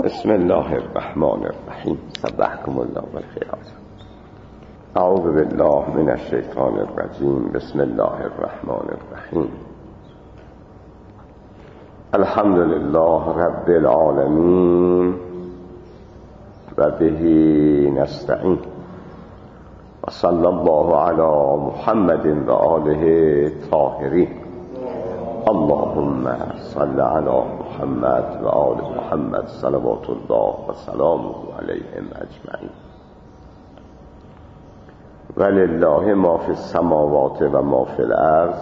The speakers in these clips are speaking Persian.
بسم الله الرحمن الرحیم. سبحکم الله بالخیرات. اعوذ بالله من الشیطان الرجیم. بسم الله الرحمن الرحیم. الحمد لله رب العالمین و به نستعین و صلی الله علی محمد و آله طاهرین. اللهم صل علی محمد و آل محمد صلوات الله و سلامه علیهم اجمعین. ولله ما فی السماوات و ما فی الارض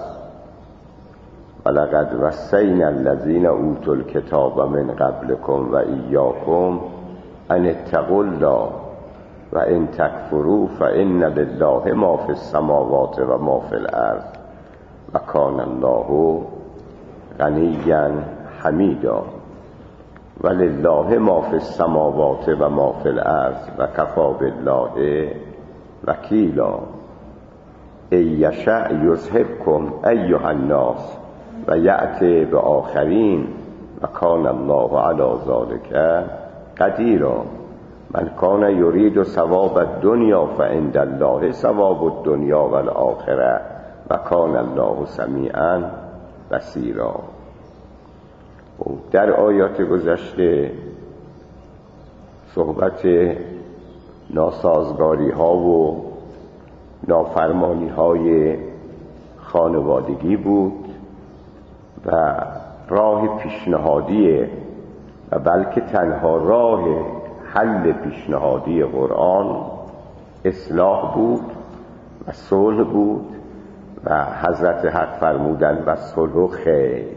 ولقد وصینا الذین اوتوا الکتاب من قبلکم و ایاکم ان اتقوا الله و ان تکفروا فان لله ما فی السماوات و ما فی الارض و کان الله غنیا حمیدا. ولله ما فی السماوات و ما فی الارض و کفی بالله وکیلا. ان یشأ یذهبکم ایها الناس و یأتی بآخرین و کان الله علی ذلک قدیرا. من کان یرید ثواب الدنیا فعند الله ثواب الدنیا والآخرة و کان الله سمیعا بصیرا. در آیات گذشته صحبت ناسازگاری ها و نافرمانی های خانوادگی بود و راه پیشنهادی و بلکه تنها راه حل پیشنهادی قرآن اصلاح بود و صلح بود و حضرت حق فرمودن و صلح خیر.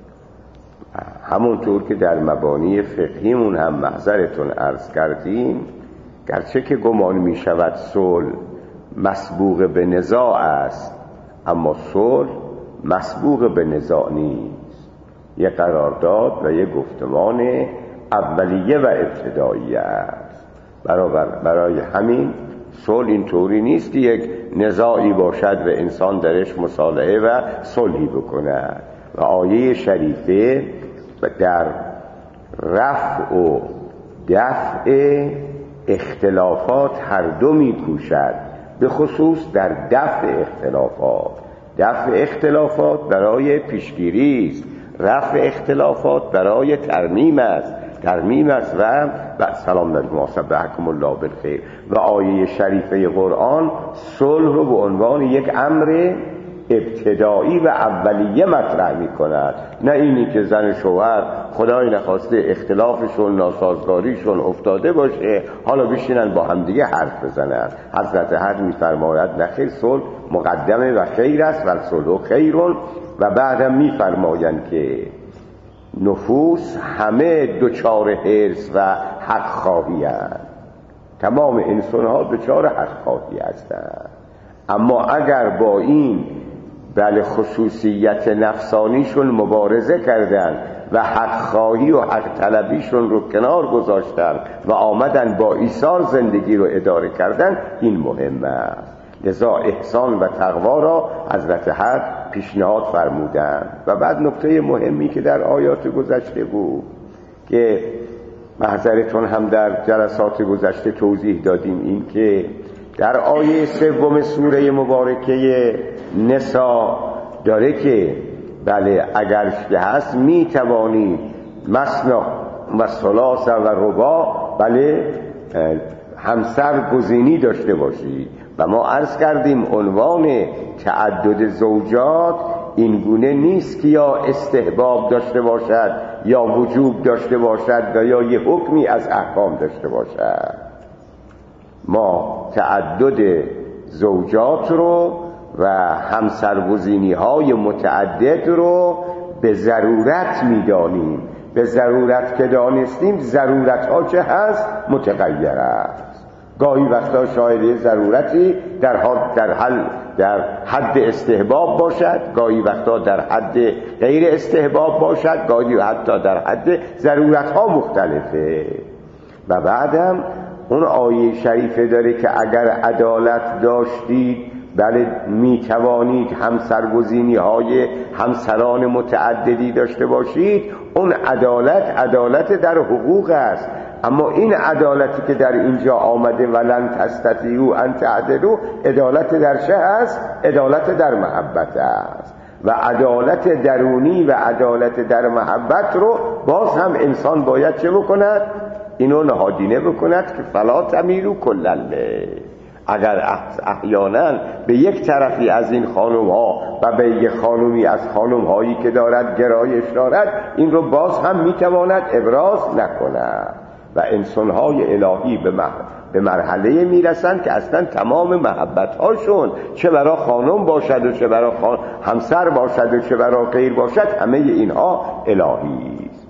همونطور که در مبانی فقهیمون هم محضرتون عرض کردیم، گرچه که گمان می شود صلح مسبوق به نزاع است، اما صلح مسبوق به نزاع نیست. یک قرارداد و یک گفتمان اولیه و ابتداییه است. برای همین صلح اینطوری نیست که یک نزاعی باشد و انسان درش مصالحه و صلحی بکنه. و آیه شریفه در رفع و دفع اختلافات هر دو می کوشد، به خصوص در دفع اختلافات. دفع اختلافات برای پیشگیری است، رفع اختلافات برای ترمیم است و سلام علیکم و سبحکم الله بالخیر. و آیه شریفه قرآن صلح رو به عنوان یک امر ابتدایی و اولیه مطرح می کند، نه اینی که زن شوهر خدای نخواسته اختلافشون ناسازگاریشون افتاده باشه حالا بشینن با همدیگه حرف بزنن. حضرت حق می فرماید نخیر، صلح مقدمه و خیر است و صلح خیرون. و بعدم می فرمایند که نفوس همه دچار حرص و حق خواهی هستند. تمام انسان ها دچار حق خواهی هستند، اما اگر با این خصوصیت نفسانیشون مبارزه کردن و حق خواهی و حق طلبیشون رو کنار گذاشتن و آمدن با ایثار زندگی رو اداره کردن، این مهم است. لذا احسان و تقوا را حضرت حق پیشنهاد فرمودند. و بعد نکته مهمی که در آیات گذشته بود که محضرتون هم در جلسات گذشته توضیح دادیم، این که در آیه 3 سوره مبارکه نساء داره که بله اگر که هست می توانید مثنا و ثلاث و رباع همسر گزینی داشته باشید. و ما عرض کردیم عنوان تعدد زوجات این گونه نیست که یا استحباب داشته باشد یا وجوب داشته باشد و یا یه حکمی از احکام داشته باشد. ما تعدد زوجات رو و همسرگزینی های متعدد رو به ضرورت میدانیم. به ضرورت که دانستیم، ضرورت ها چه هست؟ متغیر است. گاهی وقتا شاید ضرورتی در حد استحباب باشد، گاهی وقتا در حد غیر استحباب باشد، گاهی حتی در حد ضرورت ها مختلفه. و بعدم اون آیه شریفه داره که اگر عدالت داشتید بله می توانید همسرگزینی های همسران متعددی داشته باشید. اون عدالت در حقوق است، اما این عدالتی که در اینجا آمده ولن تستطیعوا ان تعدلوا، عدالت در چه است؟ عدالت در محبت است. و عدالت درونی و عدالت در محبت رو باز هم انسان باید چه بکند؟ اینو نهادینه بکند که فلا تمیلوا کل المیل. اگر احیانا به یک طرفی از این خانم ها و به یک خانمی از خانم هایی که دارد گرایش دارد، این رو باز هم میتواند ابراز نکند. و انسان های الهی به مرحله میرسند که اصلا تمام محبت هاشون چه برای خانم باشد و چه برای همسر باشد و چه برای غیر باشد، همه اینها الهی است.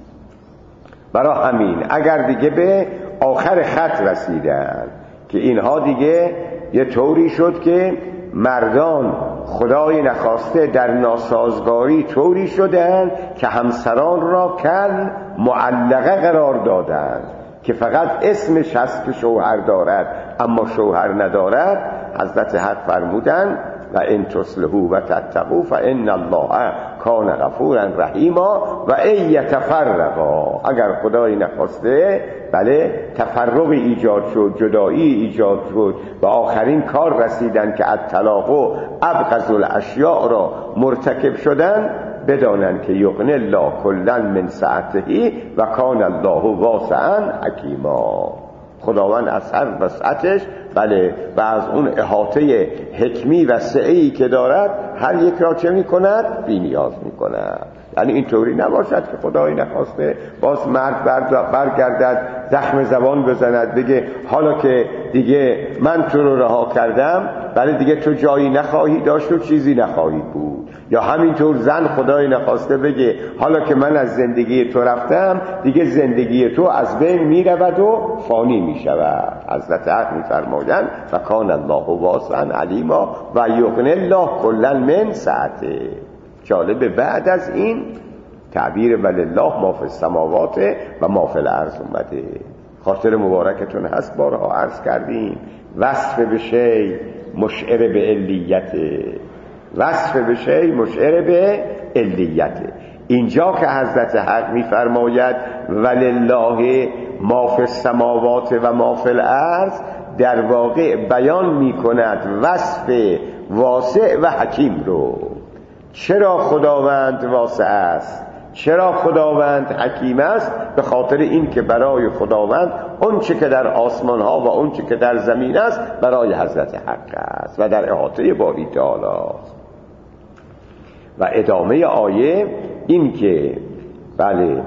برای همین اگر دیگه به آخر خط رسیدن که اینها دیگه یه طوری شد که مردان خدای نخواسته در ناسازگاری طوری شدن که همسران را کل معلقه قرار دادند که فقط اسمش هست که شوهر دارد اما شوهر ندارد. حضرت حق فرمودن و ان تصلحوا و تتقوا فان الله کان غفورا رحیما و ان یتفرقا، اگر خدای نخواسته بله تفرقی ایجاد شد، جدایی ایجاد شد و آخرین کار رسیدن که الطلاق و ابغض الاشیاء را مرتکب شدن، بدانند که یغنی الله کلا من سعته و کان الله واسعا حکیما. خداوند از هر وسعتش بله و از اون احاطه حکمی و سعی که دارد هر یک را چه میکند؟ بی نیاز میکند. یعنی اینطوری نباشد که خدایی نخواسته باز مرد برگردد زخم زبان بزند بگه حالا که دیگه من تو رو رها کردم بله دیگه تو جایی نخواهی داشت و چیزی نخواهی بود. یا همینطور زن خدایی نخواسته بگه حالا که من از زندگی تو رفتم دیگه زندگی تو از بین میرود و فانی میشود. حضرت حق میفرمایند و کان الله واسعا علیما و یغنی الله کلا من سعته. جالب بعد از این تعبیر ولله ما فی السماوات و ما فی الارض اومده. خاطر مبارکتون هست بارها عرض کردیم وصف به شی مشعر به علیته، وصف به شی مشعر به علیته. اینجا که حضرت حق میفرماید ولله ما فی السماوات و ما فی الارض، در واقع بیان میکند وصف واسع و حکیم رو. چرا خداوند واسع است؟ چرا خداوند حکیم است؟ به خاطر این که برای خداوند اون چه که در آسمان ها و اون چه که در زمین است برای حضرت حق است و در احاطه باری تعالی است. و ادامه آیه این که بله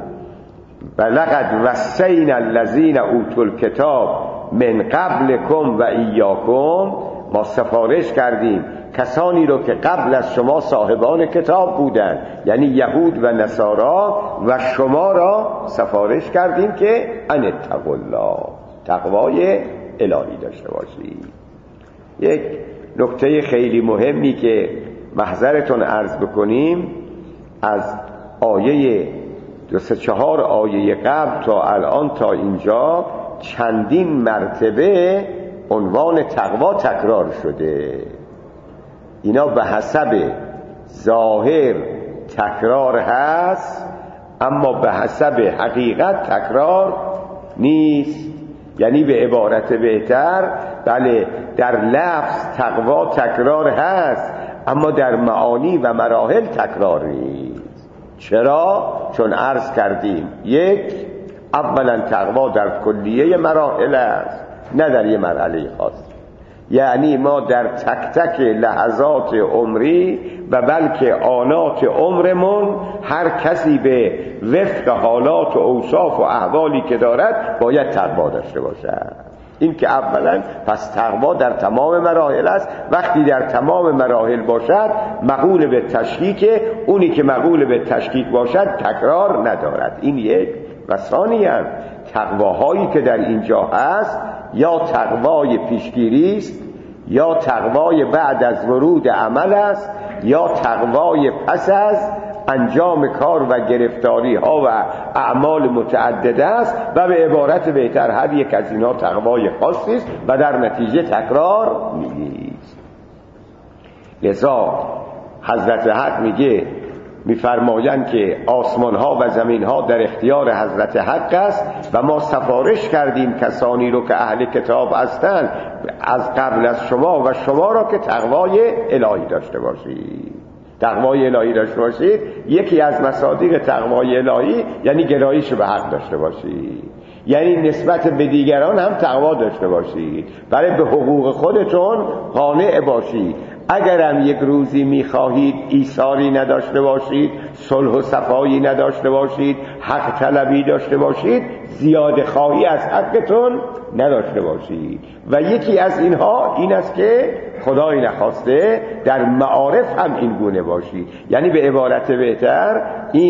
بلقد وصینا الذین اوتوا الکتاب من قبلکم و ایاکم، ما سفارش کردیم کسانی رو که قبل از شما صاحبان کتاب بودند، یعنی یهود و نصارا، و شما را سفارش کردیم که ان اتقوا الله، تقوای الهی داشته باشید. یک نکته خیلی مهمی که محضرتون عرض بکنیم، از آیه 2-4 آیه قبل تا الان تا اینجا چندین مرتبه عنوان تقوا تکرار شده. اینا به حسب ظاهر تکرار هست اما به حسب حقیقت تکرار نیست. یعنی به عبارت بهتر بله در لفظ تقوا تکرار هست اما در معانی و مراحل تکرار نیست. چرا؟ چون عرض کردیم یک، اولا تقوا در کلیه مراحل است نه در یه مرحله خاص. یعنی ما در تک تک لحظات عمری و بلکه آنات عمرمون هر کسی به وفق حالات و اوصاف و احوالی که دارد باید تقوا داشته باشد. این که اولا پس تقوا در تمام مراحل است. وقتی در تمام مراحل باشد مقول به تشکیک، اونی که مقول به تشکیک باشد تکرار ندارد. این یک. و ثانیاً تقواهایی که در اینجا هست یا تقوای پیشگیری است یا تقوای بعد از ورود عمل است یا تقوای پس از انجام کار و گرفتاری ها و اعمال متعدده است و به عبارت بهتر هر یک از اینا تقوای خاصی است و در نتیجه تکرار نیست. لذا حضرت حق میگه می‌فرمایند که آسمان ها و زمین ها در اختیار حضرت حق است و ما سفارش کردیم کسانی رو که اهل کتاب هستند از قبل از شما و شما را که تقوای الهی داشته باشید. تقوای الهی داشته باشید، یکی از مصادیق تقوای الهی یعنی گرایش به حق داشته باشید، یعنی نسبت به دیگران هم تقوا داشته باشید، برای به حقوق خودتون قانع باشید. اگرم یک روزی میخواهید ایثاری نداشته باشید، صلح و صفایی نداشته باشید، حق طلبی داشته باشید، زیاده خواهی از حقتون نداشته باشید. و یکی از اینها این است که خدای نخواسته در معارف هم این گونه باشید. یعنی به عبارت بهتر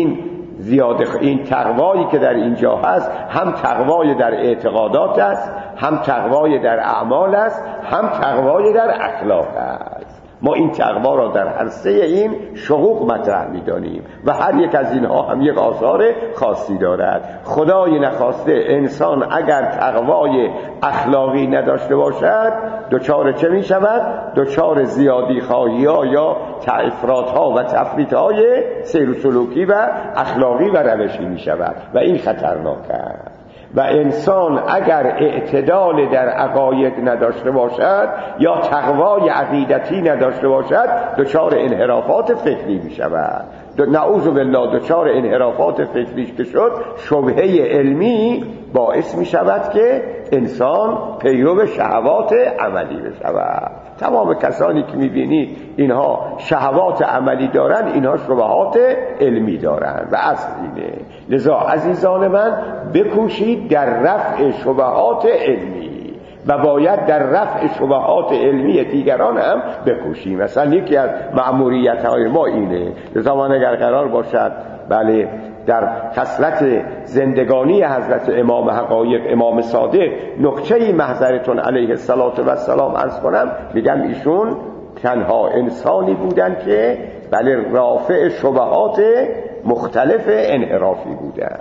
این تقوایی که در اینجا هست هم تقوای در اعتقادات است، هم تقوای در اعمال است، هم تقوای در اخلاق است. ما این تقوا را در هر سه این شقوق مطرح می‌دانیم و هر یک از اینها هم یک آثار خاصی دارد. خدای نخواسته انسان اگر تقوای اخلاقی نداشته باشد دچار چه می‌شود؟ دچار زیادی خواهی‌ها یا افراط‌ها و تفریط‌های سیر و سلوکی و اخلاقی و روشی می‌شود و این خطرناک است. و انسان اگر اعتدال در عقاید نداشته باشد یا تقوای عقیدتی نداشته باشد دچار انحرافات فکری می شود. نعوذ بالله دچار انحرافات فکریش که شد، شبهه علمی باعث می شود که انسان پیرو شهوات عملی بشود. تمام کسانی که می بینید اینها شهوات عملی دارند، اینها شبهات علمی دارند و اصل اینه. لذا عزیزان من بکوشید در رفع شبهات علمی و باید در رفع شبهات علمی دیگران هم بکوشیم. مثلا یکی از مأموریت‌های ما اینه. لذا من اگر قرار باشد بله در خصلت زندگانی حضرت امام حقایق امام صادق نکته‌ای محضرتون علیه السلام عرض کنم، میگم ایشون تنها انسانی بودن که بله رافع شبهات مختلف انحرافی بودن.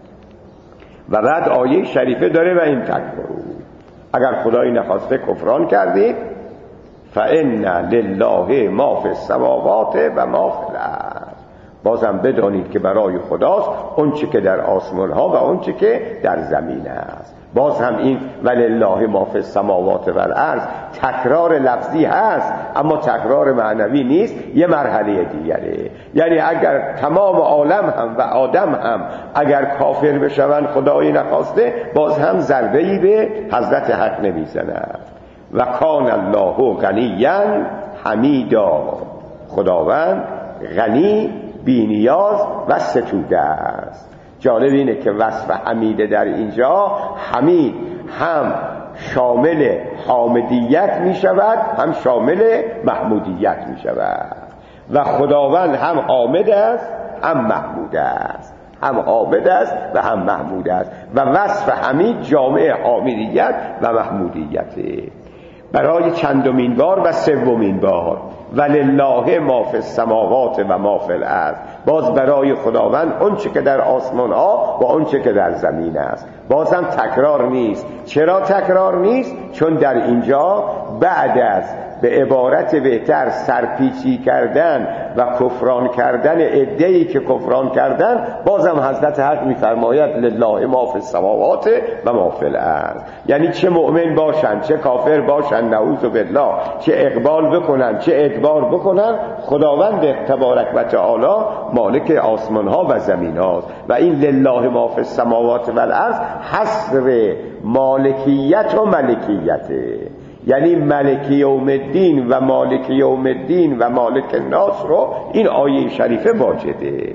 و بعد آیه شریفه داره و این تکفروا، اگر خدای نخواسته کفران کردید فإن لله ما فی السماوات و ما فی الارض، بازم بدانید که برای خداست اون چی که در آسمان ها و اون چی که در زمین است. باز هم این ولله ما فی السماوات و الارض تکرار لفظی هست اما تکرار معنوی نیست، یه مرحله دیگره. یعنی اگر تمام عالم هم و آدم هم اگر کافر بشوند خدای نخواسته باز هم ضربه‌ای به حضرت حق نمیزند. و کان الله غنیًا حمیدا، خداوند غنی بی‌نیاز و ستوده است. جالب اینه که وصف حمیده در اینجا، حمید هم شامل حامدیت می شود هم شامل محمودیت می شود و خداوند هم حامد است هم محمود است، هم حامد است و هم محمود است و وصف حمید جامع حامدیت و محمودیته. برای چندمین بار و سومین بار ولله ما فی السماوات و ما فی الارض، باز برای خداوند اون چه که در آسمان ها و اون چه که در زمین است. بازم تکرار نیست. چرا تکرار نیست؟ چون در اینجا بعد از به عبارت بهتر سرپیچی کردن و کفران کردن عده‌ای که کفران کردن، بازم حضرت حق می‌فرماید لله ما فی السماوات و ما فی الارض. یعنی چه مؤمن باشن چه کافر باشن نعوذ بالله، چه اقبال بکنن چه ادبار بکنن، خداوند تبارک و تعالی مالک آسمان ها و زمین هاست. و این لله ما فی السماوات و الارض حصر مالکیت و ملکیته، یعنی ملک یوم الدین و مالک یوم الدین و مالک الناس رو این آیه شریفه واجده.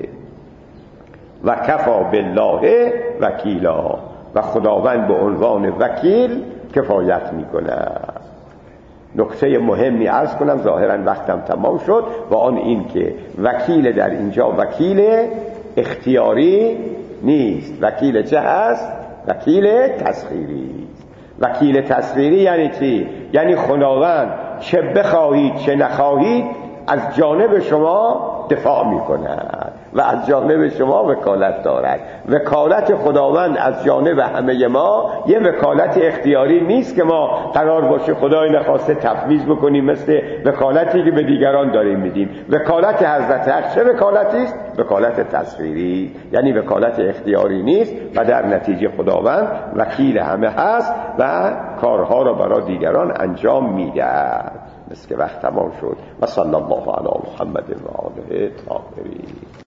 و کفا بالله وکیلا، و خداوند به عنوان وکیل کفایت میکنه. نکته مهمی عرض کنم، ظاهرا وقتم تمام شد، و آن این که وکیل در اینجا وکیل اختیاری نیست. وکیل چه هست؟ وکیل تسخیری. وکیل تسخیری یعنی چی؟ یعنی خداوند چه بخواهید چه نخواهید از جانب شما دفاع میکند. و از جانب شما وکالت دارد. وکالت خداوند از جانب همه ما یه وکالت اختیاری نیست که ما قرار باشه خدای نخواسته تفویض بکنیم مثل وکالتی که به دیگران داریم میدیم. وکالت حضرت حق چه وکالتی است؟ وکالت تصویری، یعنی وکالت اختیاری نیست و در نتیجه خداوند وکیل همه هست و کارها را برای دیگران انجام میده. مثل که وقت تمام شد و صلی الله علی محمد و آله طاهرین.